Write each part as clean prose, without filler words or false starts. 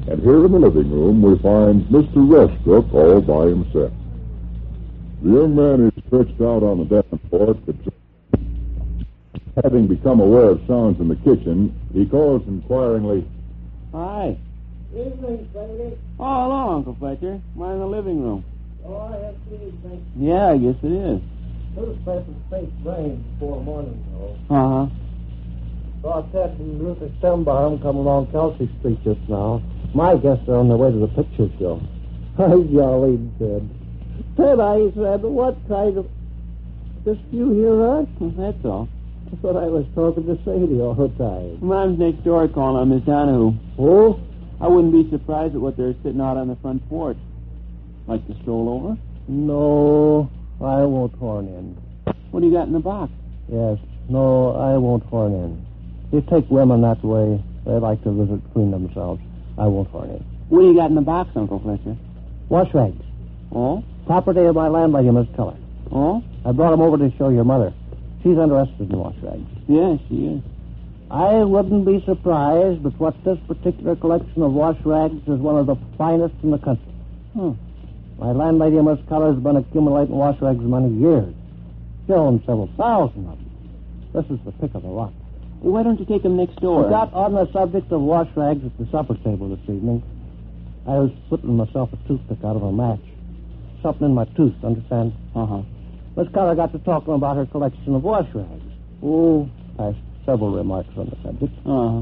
And here in the living room we find Mr. Westbrook all by himself. The young man is stretched out on the davenport. Having become aware of sounds in the kitchen, he calls inquiringly, Hi. Evening, Sadie. Oh, hello, Uncle Fletcher. We're in the living room. Oh, I have seen things. Yeah, I guess it is. Newspapers face rain before morning, though. Uh-huh. Saw Ted and Luther Stembaum come along Kelsey Street just now. My guess they're on their way to the picture show. Hi, jolly Ted. Ted, I said, what kind of... Just you hear us? That's all. I thought I was talking to Sadie all the time. Mom's next door calling on Miss Donahue. Oh? I wouldn't be surprised at what they're sitting out on the front porch. Like to stroll over? No, I won't horn in. What do you got in the box? Yes, no, I won't horn in. You take women that way, they like to visit between themselves. I won't horn in. What do you got in the box, Uncle Fletcher? Wash rags. Oh? Property of my landlady, Miss Keller. Oh? I brought them over to show your mother. She's interested in wash rags. Yeah, she is. I wouldn't be surprised, but what this particular collection of wash rags is one of the finest in the country. My landlady, Miss Keller, has been accumulating wash rags many years. She owns several thousand of them. This is the pick of the lot. Well, why don't you take them next door? We got on the subject of wash rags at the supper table this evening. I was putting myself a toothpick out of a match. Something in my tooth, understand? Uh-huh. Miss Keller got to talking about her collection of wash rags. Oh, passed several remarks on the subject. Uh-huh.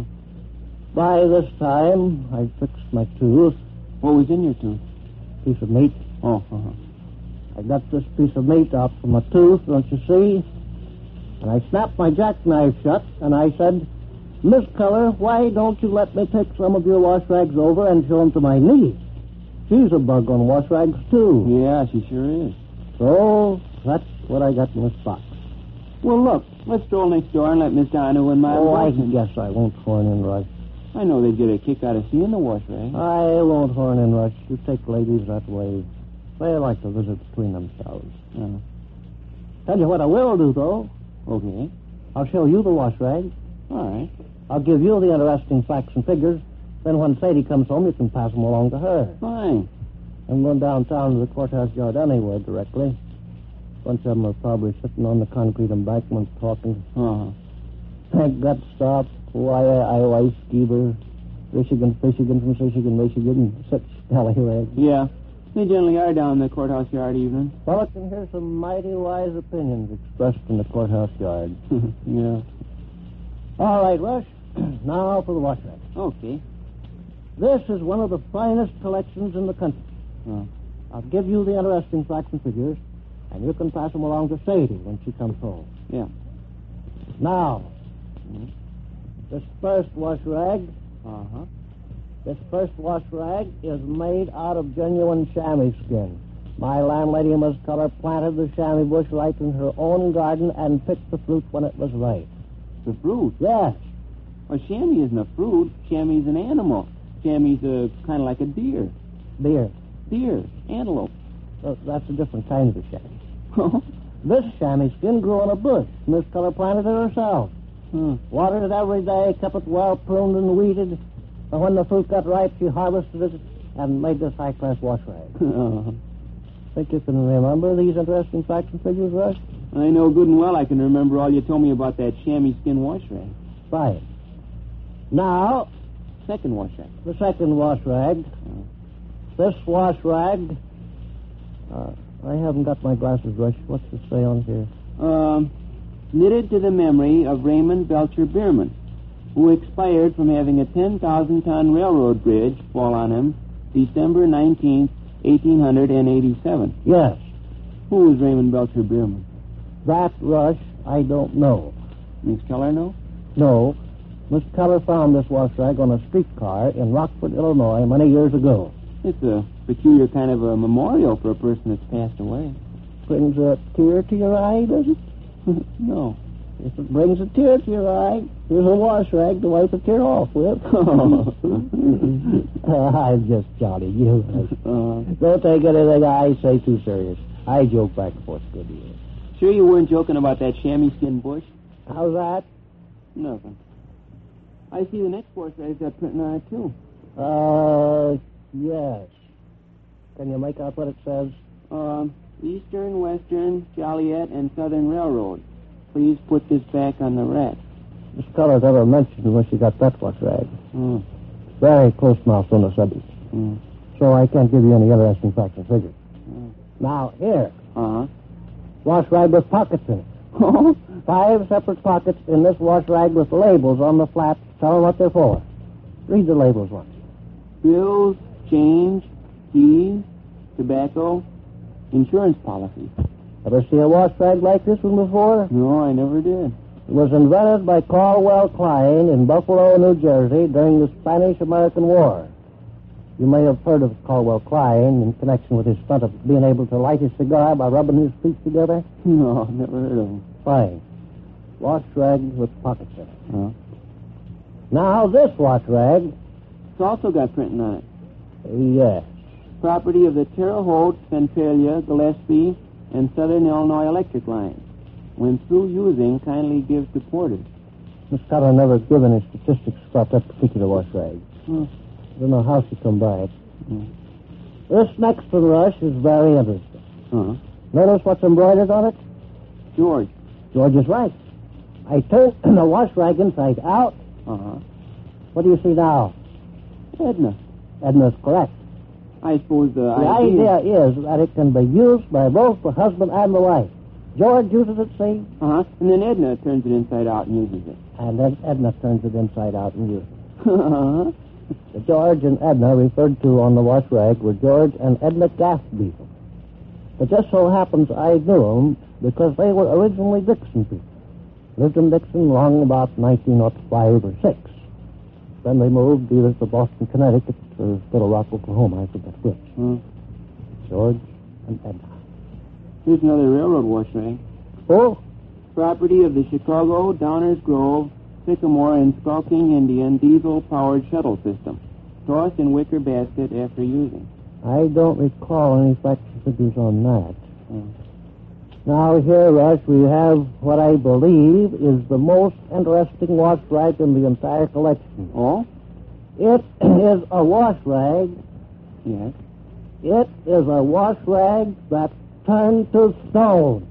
By this time, I fixed my tooth. What was in your tooth? Piece of meat. Oh, uh-huh. I got this piece of meat out from my tooth, don't you see? And I snapped my jackknife shut, and I said, Miss Keller, why don't you let me take some of your wash rags over and show them to my niece? She's a bug on wash rags, too. Yeah, she sure is. So, that's what I got in this box. Well, look, let's stroll next door and let Miss Donahue and my I wife... guess I won't horn in, Rush. I know they'd get a kick out of seeing the wash rag. I won't horn in, Rush. You take ladies that way. They like to visit between themselves. Tell you what I will do, though. Okay. I'll show you the wash rag. All right. I'll give you the interesting facts and figures. Then when Sadie comes home, you can pass them along to her. Fine. I'm going downtown to the courthouse yard anyway directly. A bunch of them are probably sitting on the concrete embankment talking. Uh-huh. Thank God stop. Iowa, Skeever. Michigan from Michigan. Such scallywags. Yeah. They generally are down in the courthouse yard evening. Well, I can hear some mighty wise opinions expressed in the courthouse yard. Yeah. All right, Rush. Now for the wash rag. Okay. This is one of the finest collections in the country. Oh. I'll give you the interesting facts and figures, and you can pass them along to Sadie when she comes home. Yeah. Now, this first wash rag... Uh-huh. This first wash rag is made out of genuine chamois skin. My landlady, Miss Keller, planted the chamois bush right in her own garden and picked the fruit when it was ripe. The fruit? Yes. Well, chamois isn't a fruit. Chamois is an animal. Chamois is kind of like a deer. Deer. Antelope. So that's a different kind of a chamois. This chamois skin grew on a bush. Miss Keller planted it herself. Watered it every day, kept it well pruned and weeded. And when the fruit got ripe, she harvested it and made this high-class wash rag. Think you can remember these interesting facts and figures, Rush? I know good and well I can remember all you told me about that chamois skin wash rag. Fine. Now, Second wash rag. the second wash rag. This wash rag... I haven't got my glasses, Rush. What's it say on here? Knitted to the memory of Raymond Belcher Bierman, who expired from having a 10,000-ton railroad bridge fall on him December 19th, 1887. Yes. Who was Raymond Belcher Bierman? That, Rush, I don't know. Miss Keller know? No. Miss Keller found this wash rag on a streetcar in Rockford, Illinois, many years ago. It's a peculiar kind of a memorial for a person that's passed away. Brings a tear to your eye, does it? No. If it brings a tear to your eye, here's a wash rag to wipe a tear off with. I'm just jolly you. Don't take anything I say too serious. I joke back and forth good to you. Sure you weren't joking about that chamois skin bush? How's that? Nothing. I see the next wash rag's got printing on it, too. Yes. Can you make out what it says? Eastern, Western, Joliet, and Southern Railroad. Please put this back on the rack. Miss Cullors never mentioned where she got that wash rag. Very close-mouthed on the subject. So I can't give you any interesting facts and figures. Now, here. Wash rag with pockets in it. 5 separate pockets in this wash rag with labels on the flap telling what they're for. Read the labels once. Bills, change, keys, tobacco, insurance policy. Ever see a wash rag like this one before? No, I never did. It was invented by Caldwell Klein in Buffalo, New Jersey during the Spanish-American War. You may have heard of Caldwell Klein in connection with his stunt of being able to light his cigar by rubbing his feet together. No, never heard of him. Fine. Wash rag with pockets in it. Now, this wash rag... It's also got printing on it. Yes. Property of the Terre Haute, Centralia, Gillespie, and Southern Illinois Electric Lines. When through using, kindly give to porters. Miss Cutter never given any statistics about that particular wash rag. I don't know how she come by it. This next one, Rush, is very interesting. Notice what's embroidered on it? George. George is right. I turned the wash rag inside out. What do you see now? Edna. Edna's correct. I suppose the idea is that it can be used by both the husband and the wife. George uses it, see? And then Edna turns it inside out and uses it. And then Edna turns it inside out and uses it. The George and Edna referred to on the wash rag were George and Edna Gaffney. It just so happens I knew them because they were originally Dixon people. Lived in Dixon long about 1905 or 6. Then they moved either to Boston, Connecticut, or Little Rock, Oklahoma. I forget which. George and Edna. Here's another railroad wash rag. Oh? Property of the Chicago, Downers Grove, Sycamore, and Skulking Indian diesel-powered shuttle system. Tossed in wicker basket after using. I don't recall any facts and figures on that. Now, here, Rush, we have what I believe is the most interesting wash rag in the entire collection. Oh? It is a wash rag. Yes. It is a wash rag that turned to stone.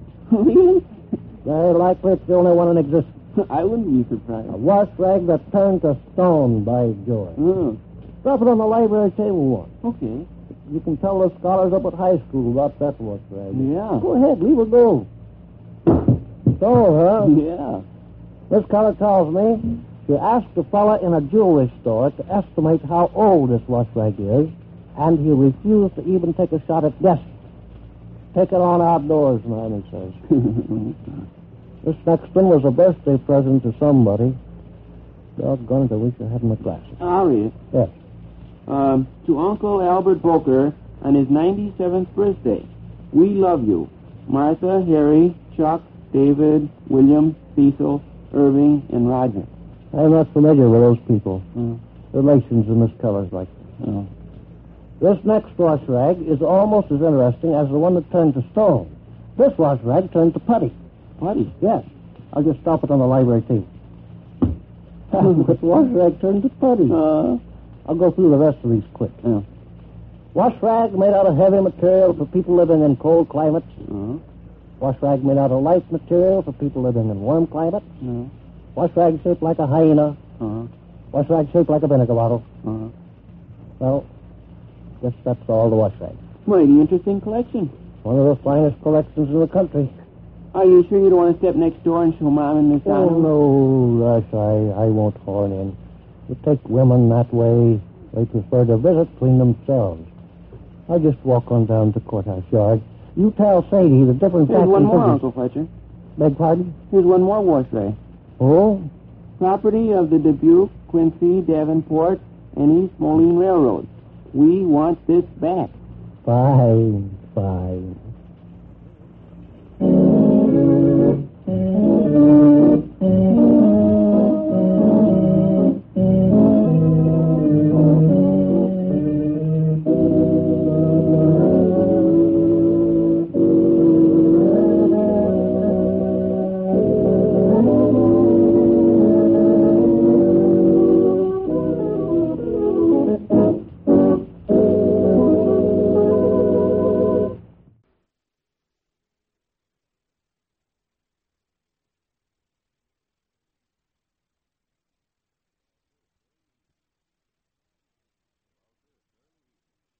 Very likely it's the only one in existence. I wouldn't be surprised. A wash rag that turned to stone, by George. Drop it on the library table once. Okay. You can tell the scholars up at high school about that wash rag. Yeah. Go ahead, leave her go. So, huh? Yeah. This color tells me she asked a fella in a jewelry store to estimate how old this wash rag is, and he refused to even take a shot at guessing. Take it on outdoors, man, he says. This next one was a birthday present to somebody. Doggone it, I wish I had my glasses. I'll read it. Yes. To Uncle Albert Boker on his 97th birthday. We love you. Martha, Harry, Chuck, David, William, Cecil, Irving, and Roger. I'm not familiar with those people. Relations in this color's like that. This next wash rag is almost as interesting as the one that turned to stone. This wash rag turned to putty. Putty? Yes. I'll just stop it on the library table. This wash rag turned to putty. I'll go through the rest of these quick. Wash rag made out of heavy material for people living in cold climates. Wash rag made out of light material for people living in warm climates. Wash rag shaped like a hyena. Wash rag shaped like a vinegar bottle. Well, guess that's all the wash rag. Mighty interesting collection. One of the finest collections in the country. Are you sure you don't want to step next door and show Mom and Miss Anna? Oh, no, Rush, I won't horn in. You take women that way, they prefer to visit between themselves. I'll just walk on down to Courthouse Yard. You tell Sadie the different... Here's one more, Uncle Fletcher. Beg pardon? Here's one more wash rag. Oh? Property of the Dubuque, Quincy, Davenport, and East Moline Railroad. We want this back. Fine, fine.